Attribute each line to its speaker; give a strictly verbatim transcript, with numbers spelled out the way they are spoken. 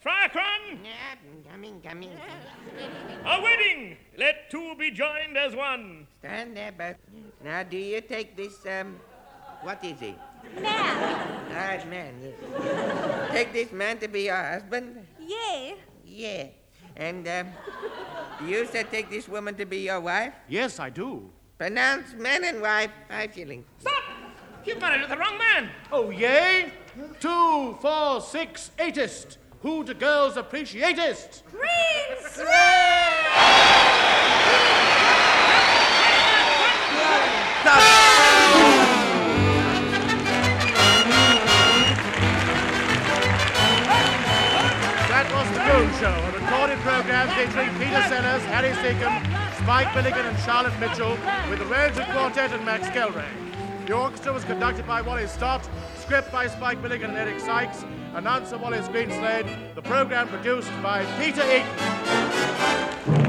Speaker 1: Friar Cron!
Speaker 2: Yeah, coming, coming.
Speaker 1: A wedding! Let two be joined as one.
Speaker 2: Stand there, Bert. Now, do you take this, um, what is he?
Speaker 3: Man.
Speaker 2: Ah, man, yes. Take this man to be your husband?
Speaker 3: Yeah.
Speaker 2: Yeah. And, um, do you also take this woman to be your wife?
Speaker 4: Yes, I do.
Speaker 2: Pronounce man and wife, five shillings.
Speaker 1: Stop! You've married the wrong man.
Speaker 4: Oh, yea? Two, four, six, eightest. Who do girls appreciatest?
Speaker 3: Prince!
Speaker 4: That was The Goon Show, a recorded program featuring Peter Sellers, Harry Seacombe, Spike Milligan and Charlotte Mitchell, with the Wellington Quartet and Max Kelray. The orchestra was conducted by Wally Stott, script by Spike Milligan and Eric Sykes, announcer Wallace Greenslade, the program produced by Peter Eaton.